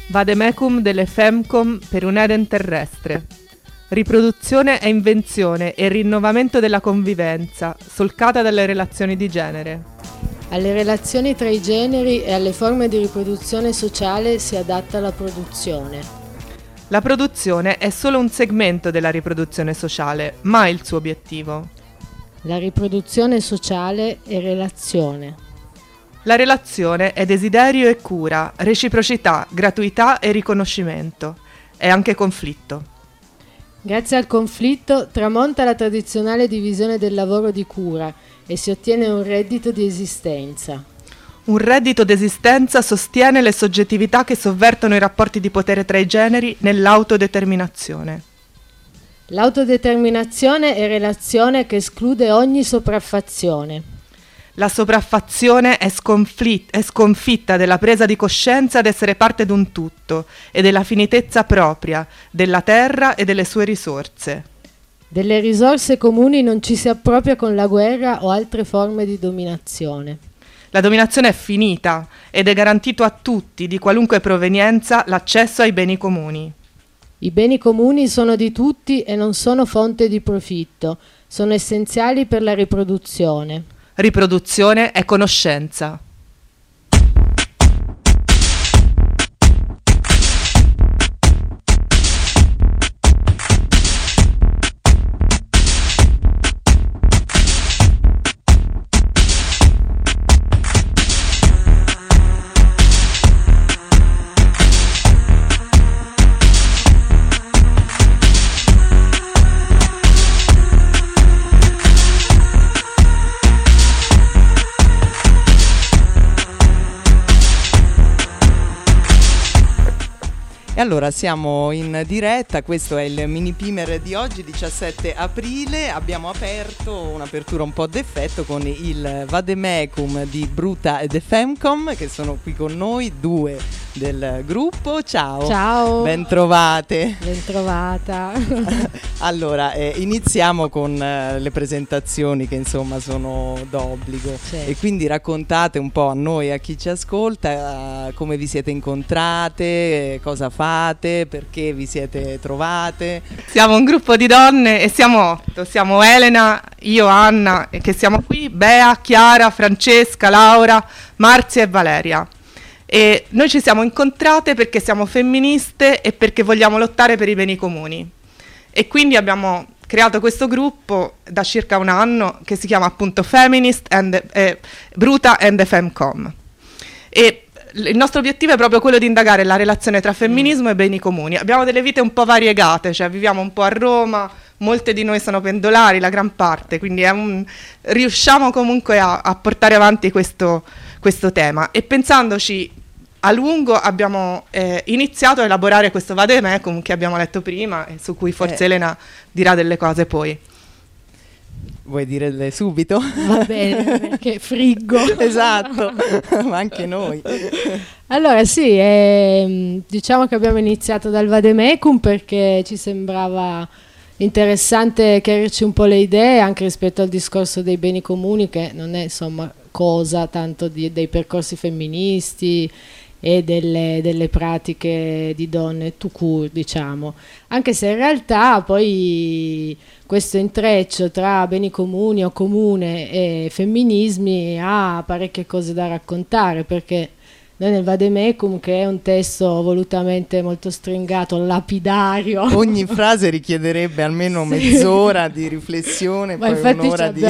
Vademecum delle Femcom per un Eden terrestre. Riproduzione e invenzione e rinnovamento della convivenza, solcata dalle relazioni di genere. Alle relazioni tra i generi e alle forme di riproduzione sociale si adatta la produzione. La produzione è solo un segmento della riproduzione sociale, mai il suo obiettivo. La riproduzione sociale è relazione. La relazione è desiderio e cura, reciprocità, gratuità e riconoscimento. È anche conflitto. Grazie al conflitto tramonta la tradizionale divisione del lavoro di cura e si ottiene un reddito di esistenza. Un reddito d'esistenza sostiene le soggettività che sovvertono i rapporti di potere tra i generi nell'autodeterminazione. L'autodeterminazione è relazione che esclude ogni sopraffazione. La sopraffazione è sconfitta della presa di coscienza d'essere parte d'un tutto e della finitezza propria, della terra e delle sue risorse. Delle risorse comuni non ci si appropria con la guerra o altre forme di dominazione. La dominazione è finita ed è garantito a tutti, di qualunque provenienza, l'accesso ai beni comuni. I beni comuni sono di tutti e non sono fonte di profitto, sono essenziali per la riproduzione. Riproduzione è conoscenza. E allora siamo in diretta, questo è il mini primer di oggi, 17 aprile, abbiamo aperto un'apertura un po' d'effetto con il Vademecum di Bruta e The Femcom che sono qui con noi, due del gruppo. Ciao. Ciao. Bentrovate. Bentrovata. Allora, iniziamo con le presentazioni che insomma sono d'obbligo. Certo. E quindi raccontate un po' a noi, a chi ci ascolta, come vi siete incontrate, cosa fate, perché vi siete trovate. Siamo un gruppo di donne e siamo 8, siamo Elena, io, Anna, che siamo qui, Bea, Chiara, Francesca, Laura, Marzia e Valeria. E noi ci siamo incontrate perché siamo femministe e perché vogliamo lottare per i beni comuni. E quindi abbiamo creato questo gruppo da circa un anno che si chiama appunto Feminist Bruta and the Femcom. E il nostro obiettivo è proprio quello di indagare la relazione tra femminismo e beni comuni. Abbiamo delle vite un po' variegate, cioè viviamo un po' a Roma, molte di noi sono pendolari, la gran parte, quindi riusciamo comunque a portare avanti questo tema. E pensandoci a lungo abbiamo iniziato a elaborare questo Vademecum che abbiamo letto prima e su cui forse Elena dirà delle cose poi. Vuoi dirle subito? Va bene, perché friggo. Esatto, ma anche noi. Allora sì, diciamo che abbiamo iniziato dal Vademecum perché ci sembrava interessante chiarirci un po' le idee anche rispetto al discorso dei beni comuni, che non è insomma cosa tanto dei percorsi femministi e delle pratiche di donne tout court, diciamo, anche se in realtà poi questo intreccio tra beni comuni o comune e femminismi ha parecchie cose da raccontare, perché noi nel Vademecum, che è un testo volutamente molto stringato, lapidario, ogni frase richiederebbe almeno mezz'ora di riflessione, ma poi un'ora di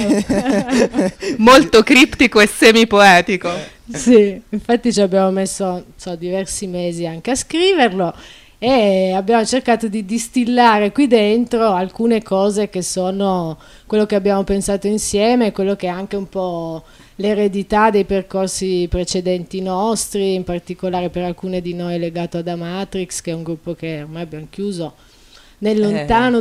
molto criptico e semipoetico. Sì, infatti ci abbiamo messo diversi mesi anche a scriverlo e abbiamo cercato di distillare qui dentro alcune cose che sono quello che abbiamo pensato insieme, quello che è anche un po' l'eredità dei percorsi precedenti nostri, in particolare per alcune di noi legato ad Amatrix, che è un gruppo che ormai abbiamo chiuso nel lontano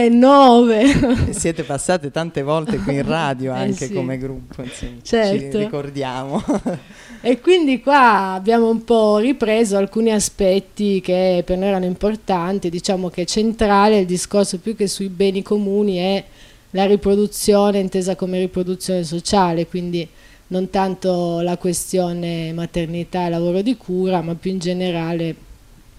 2009. Siete passate tante volte qui in radio anche sì, come gruppo, insomma, certo. Ci ricordiamo. E quindi qua abbiamo un po' ripreso alcuni aspetti che per noi erano importanti. Diciamo che centrale il discorso, più che sui beni comuni, è la riproduzione intesa come riproduzione sociale, quindi non tanto la questione maternità e lavoro di cura, ma più in generale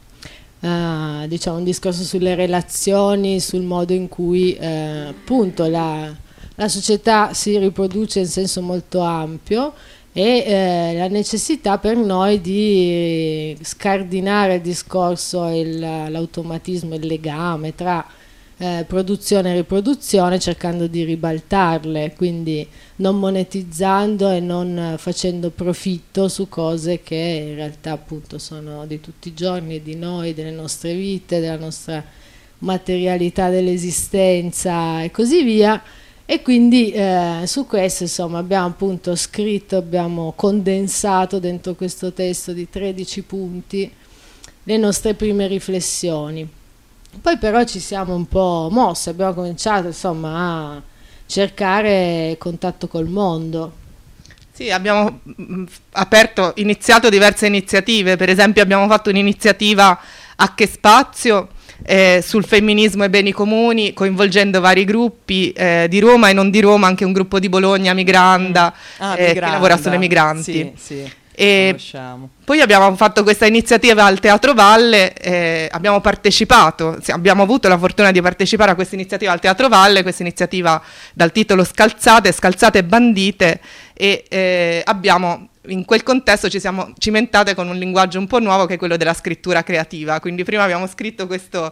diciamo un discorso sulle relazioni, sul modo in cui appunto la società si riproduce in senso molto ampio, e la necessità per noi di scardinare il discorso e l'automatismo, il legame tra produzione e riproduzione, cercando di ribaltarle, quindi non monetizzando e non facendo profitto su cose che in realtà appunto sono di tutti i giorni, di noi, delle nostre vite, della nostra materialità dell'esistenza e così via. E quindi su questo insomma abbiamo appunto scritto, abbiamo condensato dentro questo testo di 13 punti le nostre prime riflessioni. Poi però ci siamo un po' mossi, abbiamo cominciato insomma a cercare contatto col mondo. Sì, abbiamo iniziato diverse iniziative, per esempio abbiamo fatto un'iniziativa a Che Spazio sul femminismo e beni comuni, coinvolgendo vari gruppi di Roma e non di Roma, anche un gruppo di Bologna, Migranda, che lavora sulle migranti. Sì. E poi abbiamo fatto questa iniziativa al Teatro Valle, abbiamo partecipato, abbiamo avuto la fortuna di partecipare a questa iniziativa al Teatro Valle, questa iniziativa dal titolo Scalzate bandite, e abbiamo in quel contesto ci siamo cimentate con un linguaggio un po' nuovo, che è quello della scrittura creativa. Quindi prima abbiamo scritto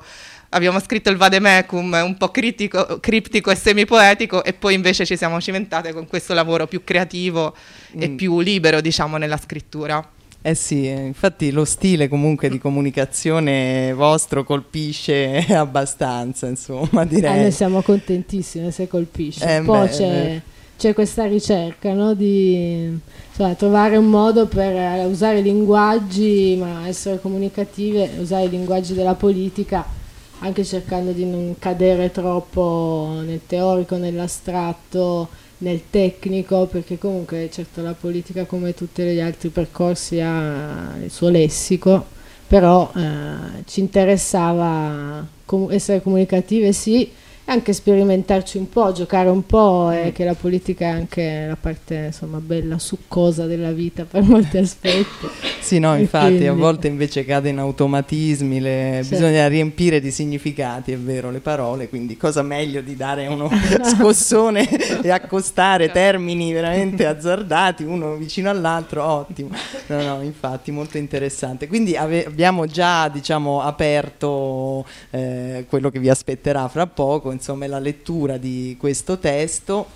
il vademecum un po' criptico e semipoetico, e poi invece ci siamo cimentate con questo lavoro più creativo e più libero, diciamo, nella scrittura. Eh sì, infatti lo stile comunque di comunicazione vostro colpisce abbastanza, insomma, direi. Noi siamo contentissime se colpisce. Poi c'è questa ricerca, no, di trovare un modo per usare i linguaggi, ma essere comunicative, usare i linguaggi della politica, anche cercando di non cadere troppo nel teorico, nell'astratto, nel tecnico, perché comunque certo la politica, come tutti gli altri percorsi, ha il suo lessico, però ci interessava essere comunicative, sì, e anche sperimentarci un po', giocare un po', che la politica è anche la parte insomma bella, succosa della vita per molti aspetti. Sì, no, infatti quindi a volte invece cade in automatismi, bisogna riempire di significati, è vero, le parole, quindi cosa meglio di dare uno scossone e accostare termini veramente azzardati uno vicino all'altro, ottimo. No, infatti molto interessante. Quindi abbiamo già, diciamo, aperto quello che vi aspetterà fra poco, insomma, la lettura di questo testo.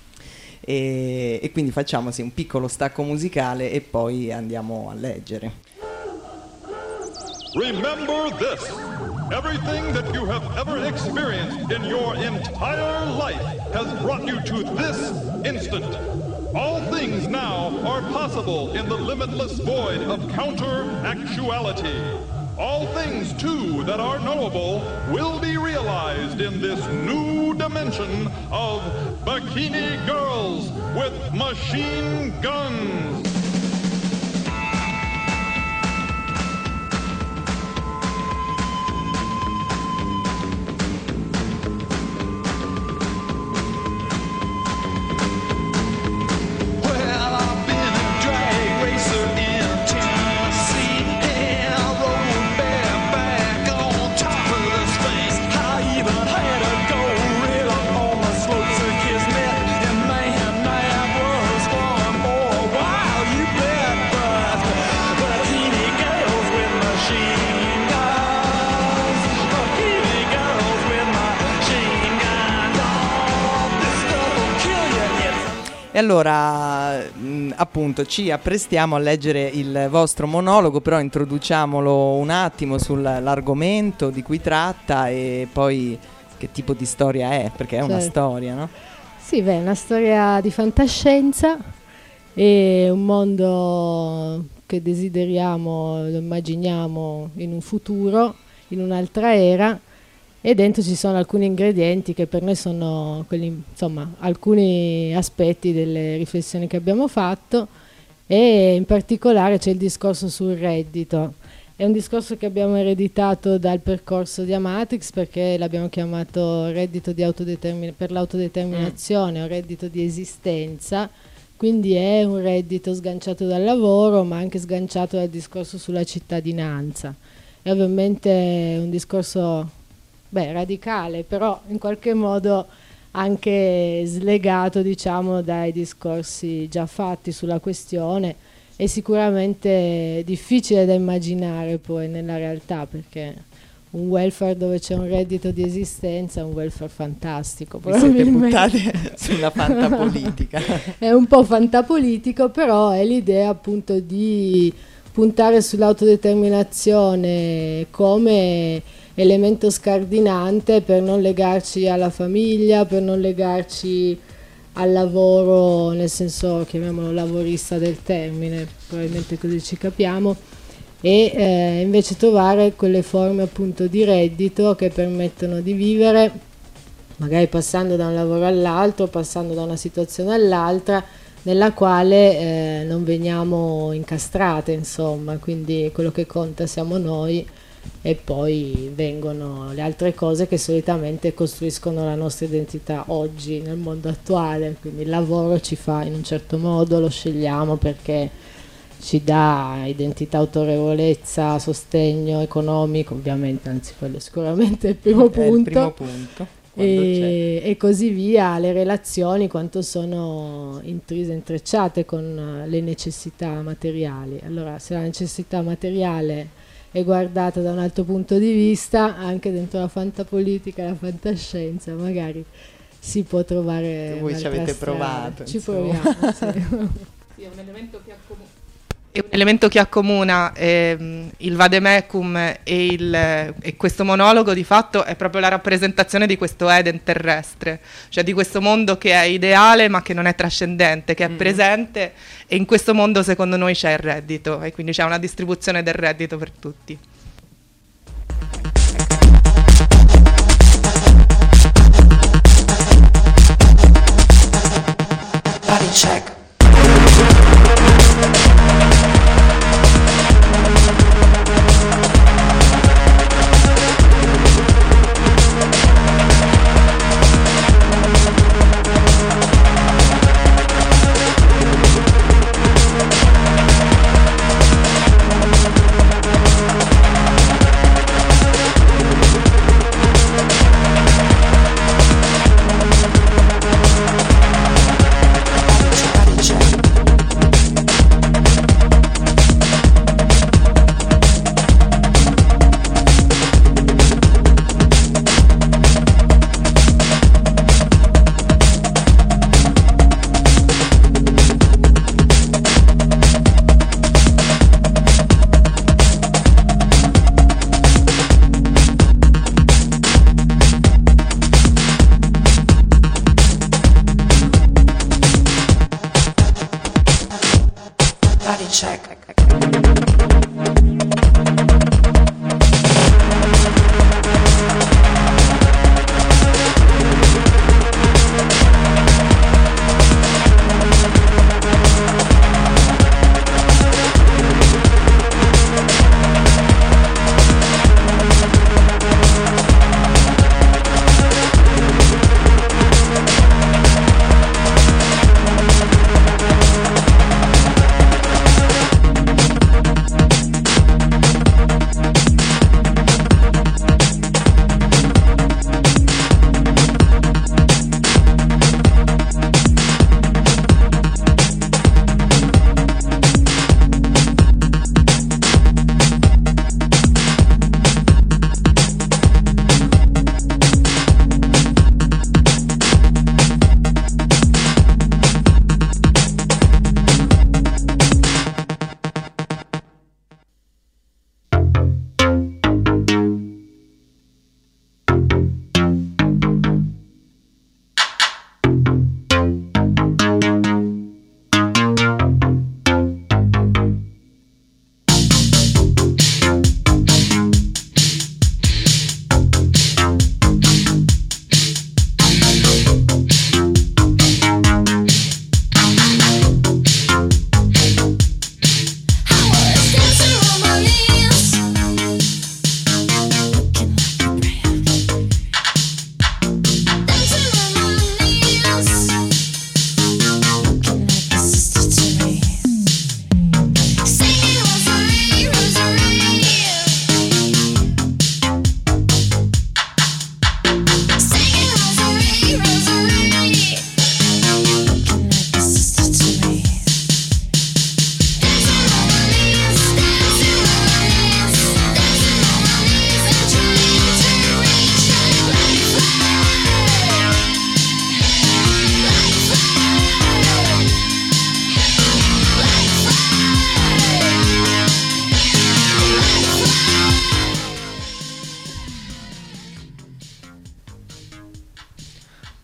E quindi facciamo un piccolo stacco musicale e poi andiamo a leggere. Remember this. Everything that you have ever experienced in your entire life has brought you to this instant. All things now are possible in the limitless void of counter-actuality. All things, too, that are knowable will be realized in this new dimension of Bikini Girls with Machine Guns. E allora, appunto, ci apprestiamo a leggere il vostro monologo, però introduciamolo un attimo sull'argomento di cui tratta e poi che tipo di storia è, perché è una storia, no? Sì, è una storia di fantascienza, è un mondo che desideriamo, lo immaginiamo in un futuro, in un'altra era, e dentro ci sono alcuni ingredienti che per noi sono quelli, insomma, alcuni aspetti delle riflessioni che abbiamo fatto, e in particolare c'è il discorso sul reddito. È un discorso che abbiamo ereditato dal percorso di Amatrix, perché l'abbiamo chiamato reddito per l'autodeterminazione o reddito di esistenza, quindi è un reddito sganciato dal lavoro ma anche sganciato dal discorso sulla cittadinanza. è ovviamente un discorso radicale, però in qualche modo anche slegato, diciamo, dai discorsi già fatti sulla questione, è sicuramente difficile da immaginare poi nella realtà, perché un welfare dove c'è un reddito di esistenza è un welfare fantastico. Vi siete buttati sulla fantapolitica. È un po' fantapolitico, però è l'idea appunto di puntare sull'autodeterminazione come elemento scardinante per non legarci alla famiglia, per non legarci al lavoro, nel senso, chiamiamolo lavorista del termine, probabilmente così ci capiamo, e invece trovare quelle forme appunto di reddito che permettono di vivere, magari passando da un lavoro all'altro, passando da una situazione all'altra, nella quale non veniamo incastrate, insomma, quindi quello che conta siamo noi e poi vengono le altre cose che solitamente costruiscono la nostra identità oggi nel mondo attuale. Quindi il lavoro ci fa in un certo modo, lo scegliamo perché ci dà identità, autorevolezza, sostegno economico, ovviamente, anzi quello sicuramente è il primo punto. Il primo punto. E così via, le relazioni quanto sono intrecciate con le necessità materiali. Allora, se la necessità materiale è guardata da un altro punto di vista, anche dentro la fantapolitica e la fantascienza magari si può trovare. Voi ci avete strada. provato. Ci insomma. proviamo, sì. Sì, è un elemento che accomuna. È un elemento che accomuna il vademecum e questo monologo, di fatto è proprio la rappresentazione di questo Eden terrestre, cioè di questo mondo che è ideale ma che non è trascendente, che è presente, e in questo mondo secondo noi c'è il reddito e quindi c'è una distribuzione del reddito per tutti. Body check. Body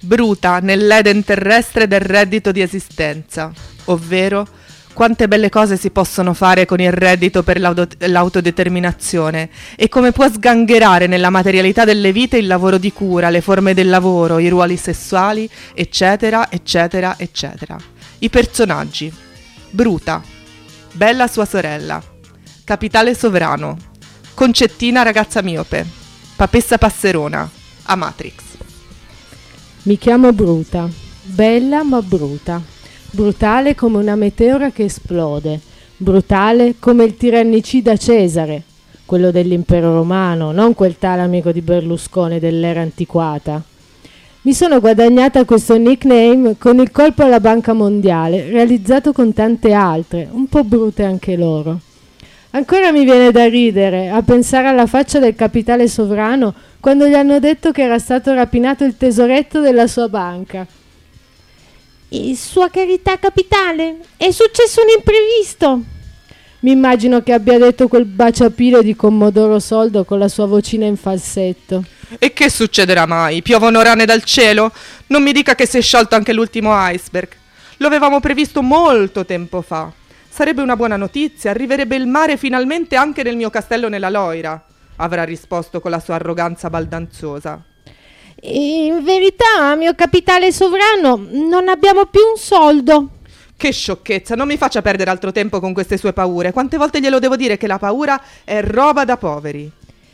bruta nell'Eden terrestre del reddito di esistenza, ovvero quante belle cose si possono fare con il reddito per l'autodeterminazione e come può sgangherare nella materialità delle vite il lavoro di cura, le forme del lavoro, i ruoli sessuali, eccetera, eccetera, eccetera. I personaggi. Bruta, Bella sua sorella, Capitale sovrano, Concettina ragazza miope, Papessa passerona, Amatrix. Mi chiamo Bruta, bella ma bruta. Brutale come una meteora che esplode, brutale come il tirannicida Cesare, quello dell'impero romano, non quel tale amico di Berlusconi dell'era antiquata. Mi sono guadagnata questo nickname con il colpo alla Banca Mondiale, realizzato con tante altre, un po' brute anche loro. Ancora mi viene da ridere a pensare alla faccia del capitale sovrano quando gli hanno detto che era stato rapinato il tesoretto della sua banca. Sua carità capitale, è successo un imprevisto. Mi immagino che abbia detto quel baciapile di Commodoro Soldo con la sua vocina in falsetto. E che succederà mai? Piovono rane dal cielo? Non mi dica che si è sciolto anche l'ultimo iceberg. Lo avevamo previsto molto tempo fa. Sarebbe una buona notizia, arriverebbe il mare finalmente anche nel mio castello nella Loira, avrà risposto con la sua arroganza baldanzosa. In verità, mio capitale sovrano, non abbiamo più un soldo. Che sciocchezza, non mi faccia perdere altro tempo con queste sue paure. Quante volte glielo devo dire che la paura è roba da poveri?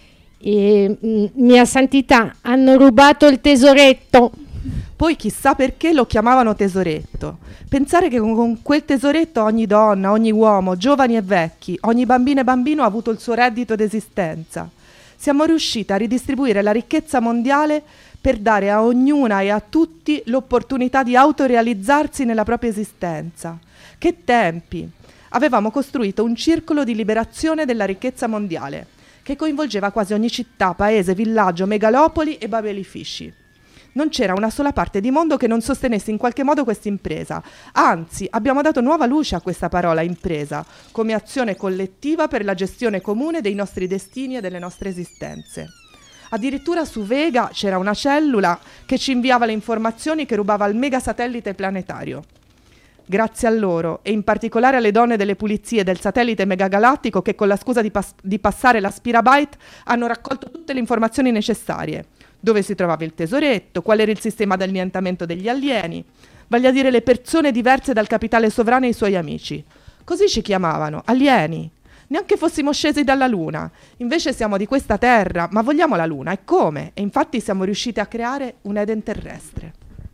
Mia santità, hanno rubato il tesoretto. Poi chissà perché lo chiamavano tesoretto. Pensare che con quel tesoretto ogni donna, ogni uomo, giovani e vecchi, ogni bambina e bambino ha avuto il suo reddito d'esistenza. Siamo riusciti a ridistribuire la ricchezza mondiale per dare a ognuna e a tutti l'opportunità di autorealizzarsi nella propria esistenza. Che tempi! Avevamo costruito un circolo di liberazione della ricchezza mondiale, che coinvolgeva quasi ogni città, paese, villaggio, megalopoli e babelifici. Non c'era una sola parte di mondo che non sostenesse in qualche modo questa impresa. Anzi, abbiamo dato nuova luce a questa parola impresa, come azione collettiva per la gestione comune dei nostri destini e delle nostre esistenze. Addirittura su Vega c'era una cellula che ci inviava le informazioni che rubava al megasatellite planetario. Grazie a loro, e in particolare alle donne delle pulizie del satellite megagalattico che con la scusa di passare l'aspirabyte hanno raccolto tutte le informazioni necessarie. Dove si trovava il tesoretto, qual era il sistema di annientamento degli alieni, vale a dire le persone diverse dal capitale sovrano e i suoi amici. Così ci chiamavano, alieni. Neanche fossimo scesi dalla Luna. Invece siamo di questa terra, ma vogliamo la Luna. E come? E infatti siamo riusciti a creare un Eden terrestre.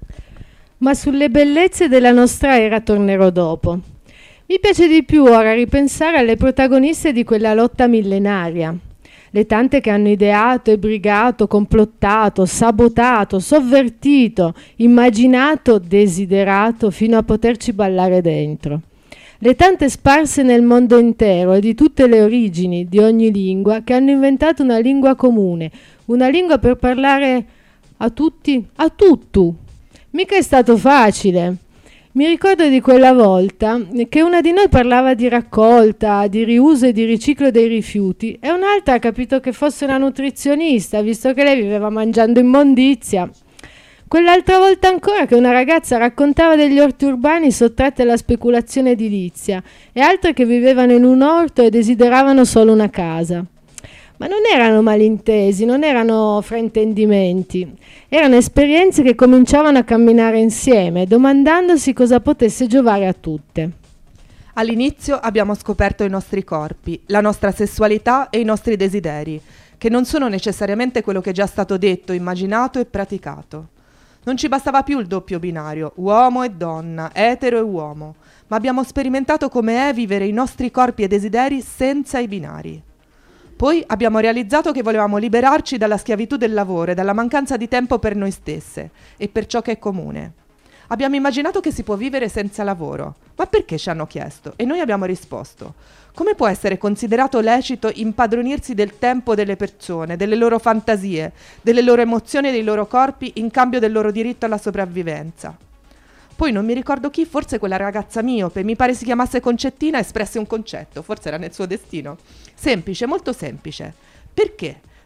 Ma sulle bellezze della nostra era tornerò dopo. Mi piace di più ora ripensare alle protagoniste di quella lotta millenaria. Le tante che hanno ideato e brigato, complottato, sabotato, sovvertito, immaginato, desiderato fino a poterci ballare dentro. Le tante sparse nel mondo intero e di tutte le origini, di ogni lingua, che hanno inventato una lingua comune, una lingua per parlare a tutti, a tutto. Mica è stato facile. Mi ricordo di quella volta che una di noi parlava di raccolta, di riuso e di riciclo dei rifiuti e un'altra ha capito che fosse una nutrizionista, visto che lei viveva mangiando immondizia. Quell'altra volta ancora che una ragazza raccontava degli orti urbani sottratti alla speculazione edilizia e altre che vivevano in un orto e desideravano solo una casa. Ma non erano malintesi, non erano fraintendimenti, erano esperienze che cominciavano a camminare insieme, domandandosi cosa potesse giovare a tutte. All'inizio abbiamo scoperto i nostri corpi, la nostra sessualità e i nostri desideri, che non sono necessariamente quello che è già stato detto, immaginato e praticato. Non ci bastava più il doppio binario, uomo e donna, etero e uomo, ma abbiamo sperimentato come è vivere i nostri corpi e desideri senza i binari. Poi abbiamo realizzato che volevamo liberarci dalla schiavitù del lavoro e dalla mancanza di tempo per noi stesse e per ciò che è comune. Abbiamo immaginato che si può vivere senza lavoro. Ma perché, ci hanno chiesto? E noi abbiamo risposto: come può essere considerato lecito impadronirsi del tempo delle persone, delle loro fantasie, delle loro emozioni e dei loro corpi in cambio del loro diritto alla sopravvivenza? Poi non mi ricordo chi, forse quella ragazza miope, mi pare si chiamasse Concettina, espresse un concetto, forse era nel suo destino. Semplice, molto semplice. Perché?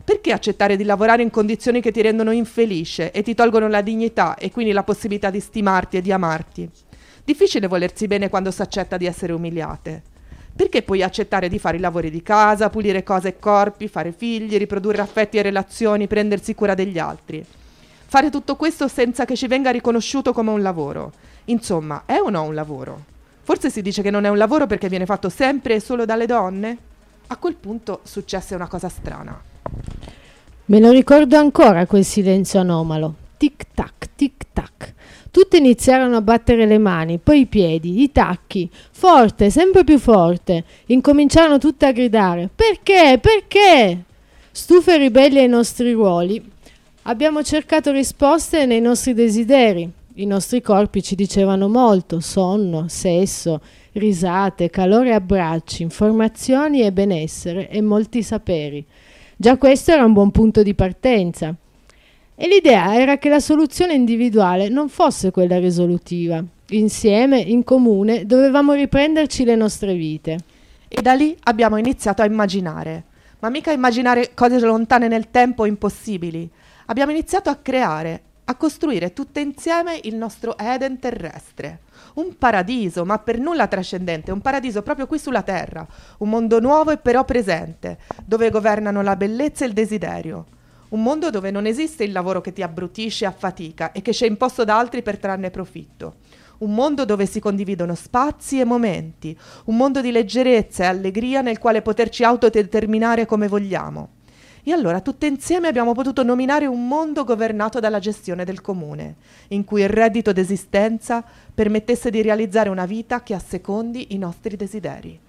Perché accettare di lavorare in condizioni che ti rendono infelice e ti tolgono la dignità e quindi la possibilità di stimarti e di amarti? Difficile volersi bene quando si accetta di essere umiliate. Perché puoi accettare di fare i lavori di casa, pulire cose e corpi, fare figli, riprodurre affetti e relazioni, prendersi cura degli altri? Fare tutto questo senza che ci venga riconosciuto come un lavoro. Insomma, è o no un lavoro? Forse si dice che non è un lavoro perché viene fatto sempre e solo dalle donne? A quel punto successe una cosa strana. Me lo ricordo ancora quel silenzio anomalo. Tic tac, tic tac. Tutte iniziarono a battere le mani, poi i piedi, i tacchi, forte, sempre più forte. Incominciarono tutte a gridare: perché? Perché? Stufe e ribelli ai nostri ruoli, abbiamo cercato risposte nei nostri desideri. I nostri corpi ci dicevano molto: sonno, sesso, risate, calore e abbracci, informazioni e benessere e molti saperi. Già questo era un buon punto di partenza. E l'idea era che la soluzione individuale non fosse quella risolutiva. Insieme, in comune, dovevamo riprenderci le nostre vite. E da lì abbiamo iniziato a immaginare. Ma mica immaginare cose lontane nel tempo impossibili. Abbiamo iniziato a creare, a costruire tutte insieme il nostro Eden terrestre. Un paradiso, ma per nulla trascendente, un paradiso proprio qui sulla terra. Un mondo nuovo e però presente, dove governano la bellezza e il desiderio. Un mondo dove non esiste il lavoro che ti abbrutisce e affatica e che ci è imposto da altri per trarne profitto. Un mondo dove si condividono spazi e momenti. Un mondo di leggerezza e allegria nel quale poterci autodeterminare come vogliamo. E allora tutte insieme abbiamo potuto nominare un mondo governato dalla gestione del comune, in cui il reddito d'esistenza permettesse di realizzare una vita che assecondi i nostri desideri.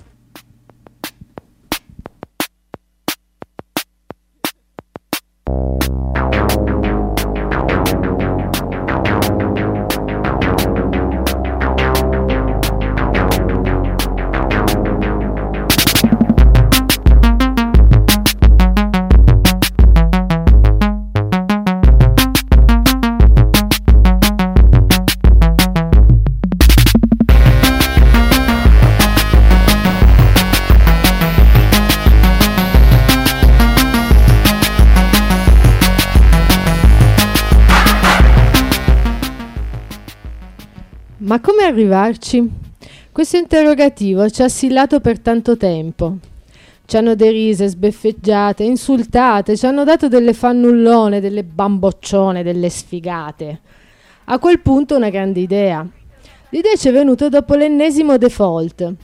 Ma come arrivarci? Questo interrogativo ci ha assillato per tanto tempo. Ci hanno derise, sbeffeggiate, insultate, ci hanno dato delle fannullone, delle bamboccione, delle sfigate. A quel punto una grande idea. L'idea ci è venuta dopo l'ennesimo default.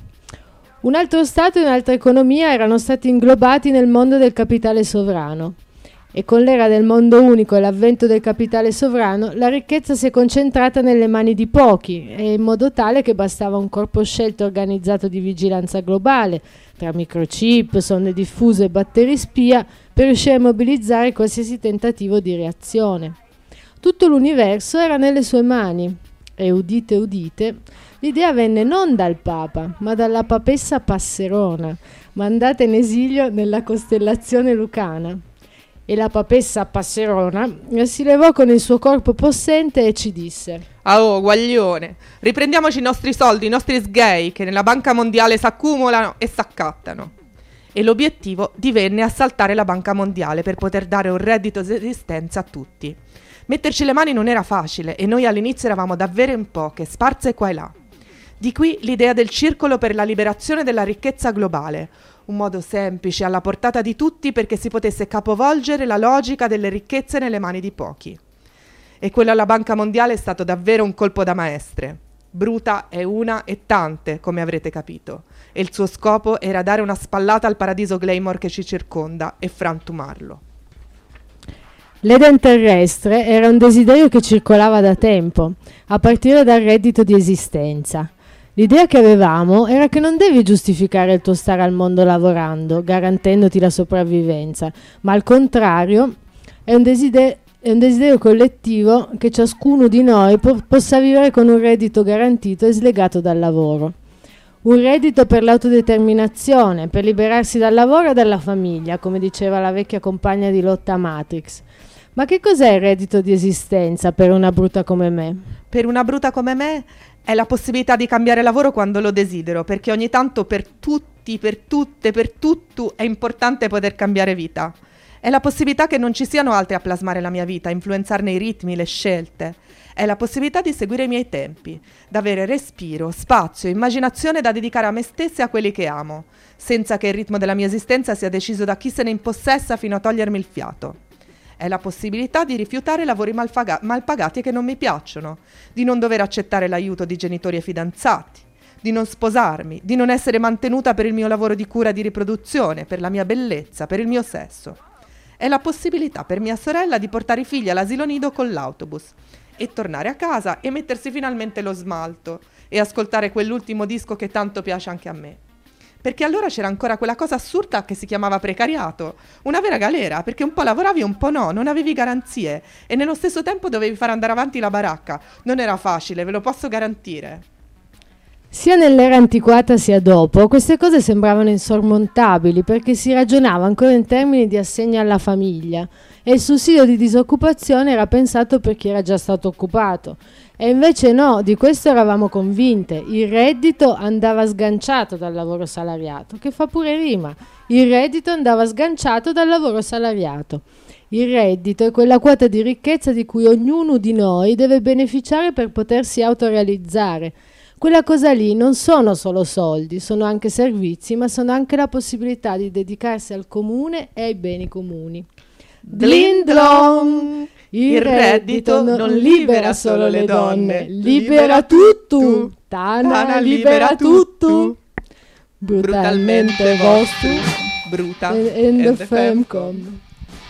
Un altro Stato e un'altra economia erano stati inglobati nel mondo del capitale sovrano. E con l'era del mondo unico e l'avvento del capitale sovrano, la ricchezza si è concentrata nelle mani di pochi, e in modo tale che bastava un corpo scelto e organizzato di vigilanza globale, tra microchip, sonde diffuse e batteri spia, per riuscire a mobilizzare qualsiasi tentativo di reazione. Tutto l'universo era nelle sue mani. E udite udite, l'idea venne non dal Papa, ma dalla papessa Passerona, mandata in esilio nella costellazione lucana. E la papessa Passerona si levò con il suo corpo possente e ci disse: "Ah, oh, guaglione, riprendiamoci i nostri soldi, i nostri sghei che nella Banca Mondiale s'accumulano e s'accattano." E l'obiettivo divenne assaltare la Banca Mondiale per poter dare un reddito di esistenza a tutti. Metterci le mani non era facile e noi all'inizio eravamo davvero in poche, sparse qua e là. Di qui l'idea del circolo per la liberazione della ricchezza globale, un modo semplice, alla portata di tutti perché si potesse capovolgere la logica delle ricchezze nelle mani di pochi. E quello alla Banca Mondiale è stato davvero un colpo da maestre. Bruta è una e tante, come avrete capito, e il suo scopo era dare una spallata al paradiso glamour che ci circonda e frantumarlo. L'Eden terrestre era un desiderio che circolava da tempo, a partire dal reddito di esistenza. L'idea che avevamo era che non devi giustificare il tuo stare al mondo lavorando, garantendoti la sopravvivenza, ma al contrario è un desiderio collettivo che ciascuno di noi possa vivere con un reddito garantito e slegato dal lavoro. Un reddito per l'autodeterminazione, per liberarsi dal lavoro e dalla famiglia, come diceva la vecchia compagna di lotta Matrix. Ma che cos'è il reddito di esistenza per una bruta come me? Per una bruta come me è la possibilità di cambiare lavoro quando lo desidero, perché ogni tanto per tutti, per tutte, per tutto è importante poter cambiare vita. È la possibilità che non ci siano altri a plasmare la mia vita, a influenzarne i ritmi, le scelte. È la possibilità di seguire i miei tempi, d'avere respiro, spazio, immaginazione da dedicare a me stessa e a quelli che amo, senza che il ritmo della mia esistenza sia deciso da chi se ne impossessa fino a togliermi il fiato. È la possibilità di rifiutare lavori mal pagati e che non mi piacciono, di non dover accettare l'aiuto di genitori e fidanzati, di non sposarmi, di non essere mantenuta per il mio lavoro di cura di riproduzione, per la mia bellezza, per il mio sesso. È la possibilità per mia sorella di portare i figli all'asilo nido con l'autobus e tornare a casa e mettersi finalmente lo smalto e ascoltare quell'ultimo disco che tanto piace anche a me. Perché allora c'era ancora quella cosa assurda che si chiamava precariato, una vera galera, perché un po' lavoravi e un po' no, non avevi garanzie e nello stesso tempo dovevi fare andare avanti la baracca. Non era facile, ve lo posso garantire. Sia nell'era antiquata sia dopo, queste cose sembravano insormontabili perché si ragionava ancora in termini di assegno alla famiglia e il sussidio di disoccupazione era pensato per chi era già stato occupato. E invece no, di questo eravamo convinte. Il reddito andava sganciato dal lavoro salariato, che fa pure rima. Il reddito andava sganciato dal lavoro salariato. Il reddito è quella quota di ricchezza di cui ognuno di noi deve beneficiare per potersi autorealizzare. Quella cosa lì non sono solo soldi, sono anche servizi, ma sono anche la possibilità di dedicarsi al comune e ai beni comuni. Blindlong! Il reddito non libera solo le donne, libera tutto. Tana libera tutto. Brutalmente vostro. Bruta And the Femcom.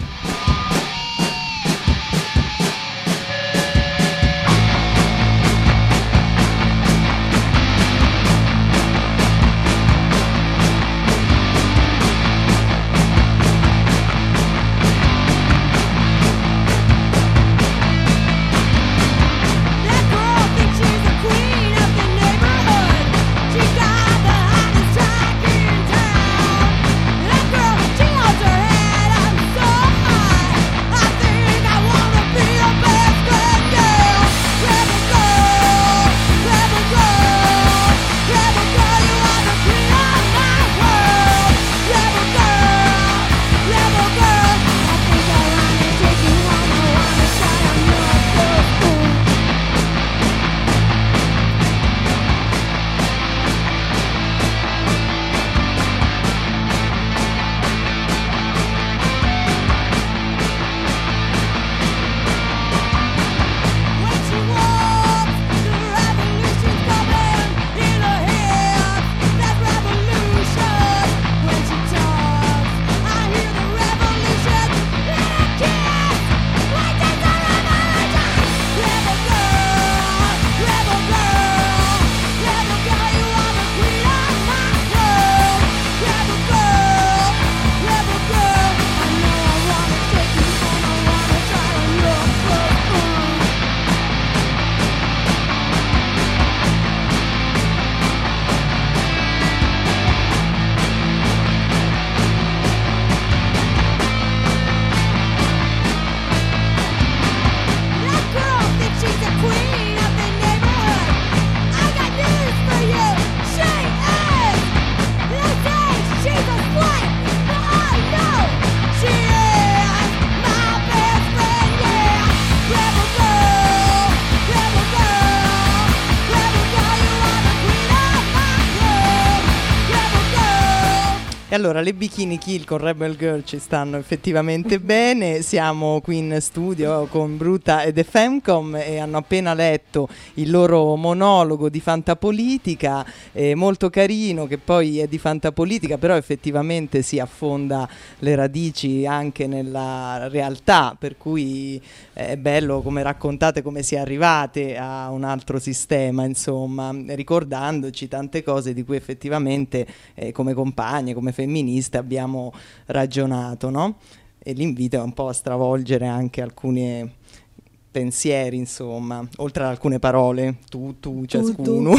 E allora le Bikini Kill con Rebel Girl ci stanno effettivamente bene. Siamo qui in studio con Bruta e The Femcom e hanno appena letto il loro monologo di Fantapolitica, molto carino, che poi è di Fantapolitica però effettivamente si affonda le radici anche nella realtà, per cui è bello come raccontate come si è arrivate a un altro sistema, insomma, ricordandoci tante cose di cui effettivamente come compagne, come femministe abbiamo ragionato, no? E l'invito è un po' a stravolgere anche alcuni pensieri, insomma, oltre ad alcune parole, tu ciascuno.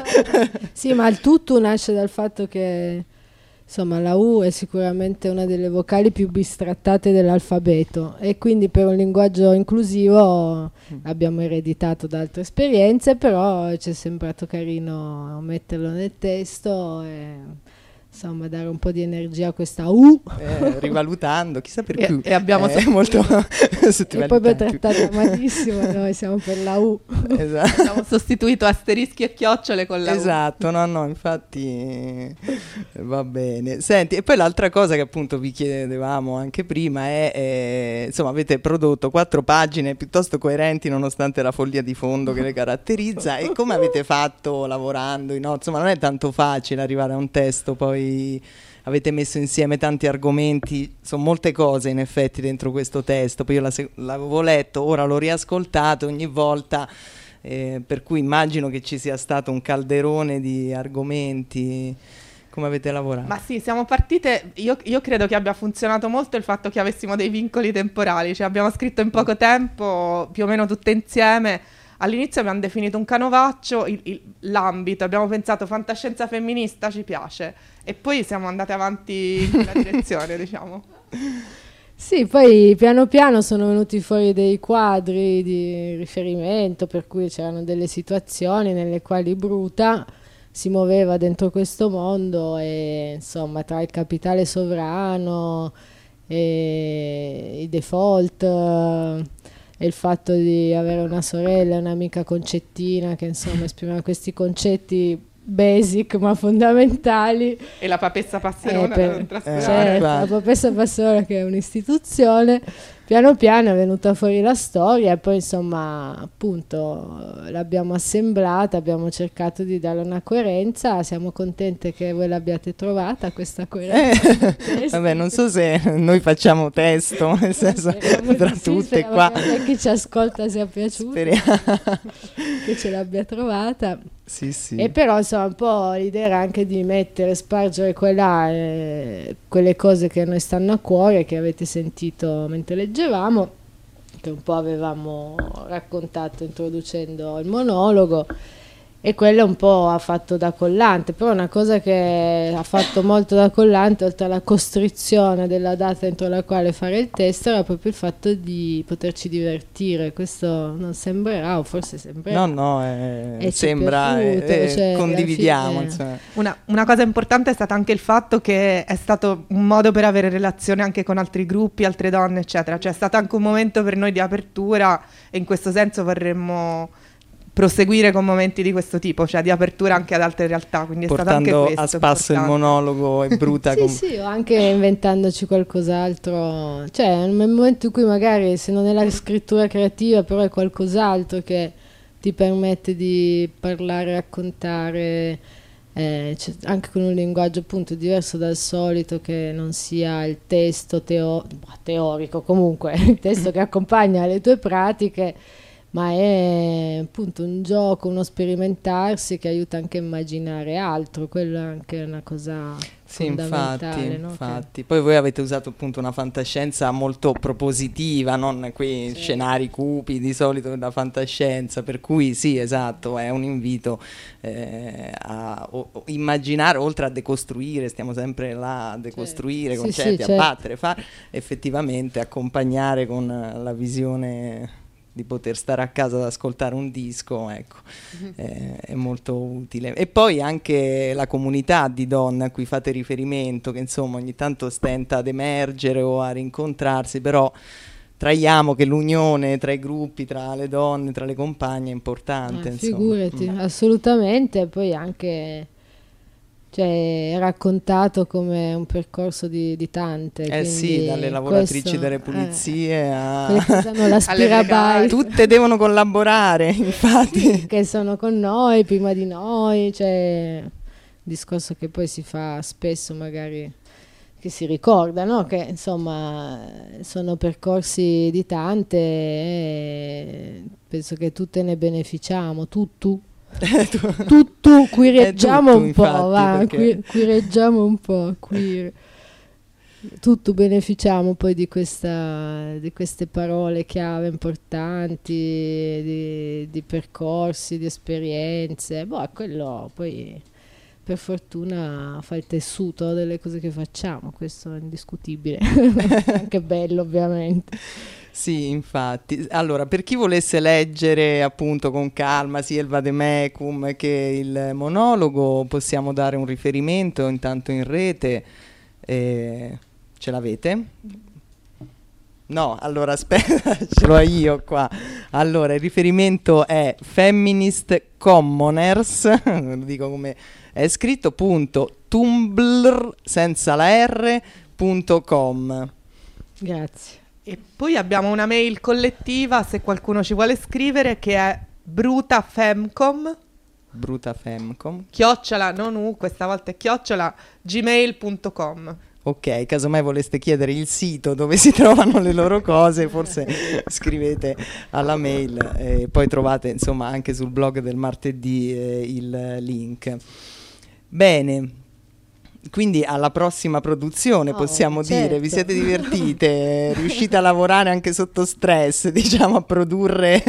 Sì, ma il tutto nasce dal fatto che insomma la U è sicuramente una delle vocali più bistrattate dell'alfabeto e quindi per un linguaggio inclusivo abbiamo ereditato da altre esperienze, però ci è sembrato carino metterlo nel testo e insomma dare un po' di energia a questa U. Rivalutando, chissà perché. E abbiamo molto e poi per trattata malissimo, noi siamo per la U. Esatto. Abbiamo sostituito asterischi e chiocciole con la U. Esatto, no, infatti va bene. Senti, e poi l'altra cosa che appunto vi chiedevamo anche prima è insomma, avete prodotto 4 pagine piuttosto coerenti nonostante la follia di fondo che le caratterizza, e come avete fatto lavorando? Insomma, non è tanto facile arrivare a un testo, poi avete messo insieme tanti argomenti, sono molte cose in effetti dentro questo testo, poi io l'avevo letto, ora l'ho riascoltato ogni volta, per cui immagino che ci sia stato un calderone di argomenti. Come avete lavorato? Ma sì, siamo partite, io credo che abbia funzionato molto il fatto che avessimo dei vincoli temporali, cioè abbiamo scritto in poco tempo, più o meno tutte insieme. All'inizio abbiamo definito un canovaccio, l'ambito, abbiamo pensato fantascienza femminista, ci piace, e poi siamo andati avanti in quella direzione, diciamo. Sì, poi piano piano sono venuti fuori dei quadri di riferimento, per cui c'erano delle situazioni nelle quali Bruta si muoveva dentro questo mondo, e insomma tra il capitale sovrano e i default e il fatto di avere una sorella e un'amica concettina che insomma esprimeva questi concetti basic ma fondamentali, E la papessa Passerona da non trascurare. certo, la Papessa Passerona che è un'istituzione. Piano piano è venuta fuori la storia e poi insomma appunto l'abbiamo assemblata, abbiamo cercato di dare una coerenza, siamo contente che voi l'abbiate trovata questa coerenza. Vabbè, non so se noi facciamo testo, nel senso tra tutte qua. Che chi ci ascolta sia piaciuto, Speriamo. che ce l'abbia trovata. Sì. E però insomma un po' l'idea era anche di spargere quelle cose che a noi stanno a cuore, che avete sentito mentre leggevamo, che un po' avevamo raccontato introducendo il monologo, e quello un po' ha fatto da collante. Però una cosa che ha fatto molto da collante, oltre alla costrizione della data entro la quale fare il testo, era proprio il fatto di poterci divertire. Questo non sembrerà, o forse sembrerà. No, ci è sembra, piaciuto, cioè, condividiamo. alla fine. Insomma. Una cosa importante è stata anche il fatto che è stato un modo per avere relazione anche con altri gruppi, altre donne, eccetera. Cioè è stato anche un momento per noi di apertura, e in questo senso vorremmo proseguire con momenti di questo tipo, cioè di apertura anche ad altre realtà, quindi Portando è stato anche questo a spasso importante. il monologo e Bruta. Sì, o anche inventandoci qualcos'altro, cioè nel momento in cui magari, se non è la scrittura creativa, però è qualcos'altro che ti permette di parlare, raccontare, anche con un linguaggio appunto diverso dal solito, che non sia il testo teorico, comunque il testo che accompagna le tue pratiche, ma è appunto un gioco, uno sperimentarsi che aiuta anche a immaginare altro. Quello è anche una cosa fondamentale, no? Infatti. Poi voi avete usato appunto una fantascienza molto propositiva, non quei scenari cupi di solito della fantascienza, per cui sì, esatto, è un invito a immaginare, oltre a decostruire, stiamo sempre là a decostruire concetti, a battere, effettivamente accompagnare con la visione di poter stare a casa ad ascoltare un disco, ecco, è molto utile. E poi anche la comunità di donne a cui fate riferimento, che insomma ogni tanto stenta ad emergere o a rincontrarsi, però traiamo che l'unione tra i gruppi, tra le donne, tra le compagne è importante. Figurati, assolutamente. Poi anche è raccontato come un percorso di tante. Sì, dalle lavoratrici delle pulizie all'aspirabai, tutte devono collaborare, infatti. Che sono con noi, prima di noi, un discorso che poi si fa spesso, magari che si ricorda, no? Che insomma sono percorsi di tante, e penso che tutte ne beneficiamo, tutto qui reggiamo un po', qui reggiamo un po', tutto beneficiamo poi di queste parole chiave importanti, di percorsi, di esperienze. Quello poi per fortuna fa il tessuto delle cose che facciamo, questo è indiscutibile. Anche bello, ovviamente. Sì, infatti. Allora, per chi volesse leggere appunto con calma sia il vademecum che il monologo, possiamo dare un riferimento intanto in rete. Ce l'avete? No, allora aspetta, ce l'ho io qua. Allora, il riferimento è Feminist Commoners, lo dico come è scritto, .tumblr senza la r.com. Grazie. E poi abbiamo una mail collettiva, se qualcuno ci vuole scrivere, che è brutafemcom, chiocciola, non u, questa volta è chiocciola, gmail.com. Ok, casomai voleste chiedere il sito dove si trovano le loro cose, forse scrivete alla mail e poi trovate insomma anche sul blog del martedì il link. Bene, quindi alla prossima produzione possiamo dire, vi siete divertite, riuscite a lavorare anche sotto stress, diciamo, a produrre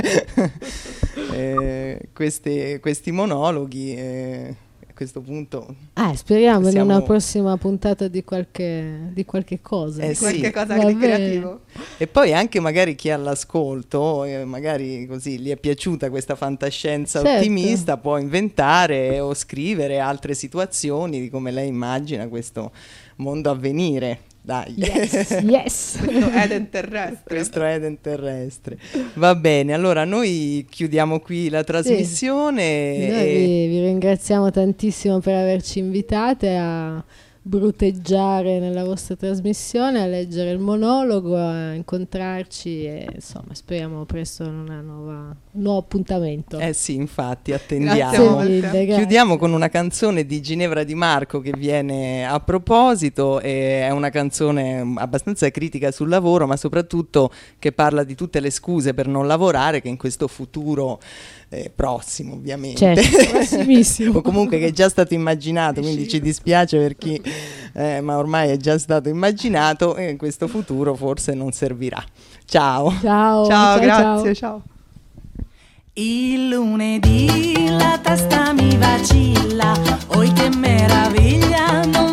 questi monologhi. A questo punto speriamo in una prossima puntata di qualche cosa, qualche cosa di creativo. E poi anche magari chi all'ascolto, magari così gli è piaciuta questa fantascienza ottimista, può inventare o scrivere altre situazioni di come lei immagina questo mondo a venire. Dai. Yes. Questo Eden terrestre. Questo Eden terrestre. Va bene, allora noi chiudiamo qui la trasmissione. Noi vi ringraziamo tantissimo per averci invitate a bruteggiare nella vostra trasmissione, a leggere il monologo, a incontrarci e insomma speriamo presto in un nuovo appuntamento. Sì, infatti, attendiamo. Chiudiamo con una canzone di Ginevra Di Marco che viene a proposito, è una canzone abbastanza critica sul lavoro, ma soprattutto che parla di tutte le scuse per non lavorare che in questo futuro prossimo ovviamente, prossimissimo o comunque che è già stato immaginato, quindi ci dispiace per chi ma ormai è già stato immaginato e in questo futuro forse non servirà. Ciao, grazie, ciao. Il lunedì la testa mi vacilla, oi che meraviglia, non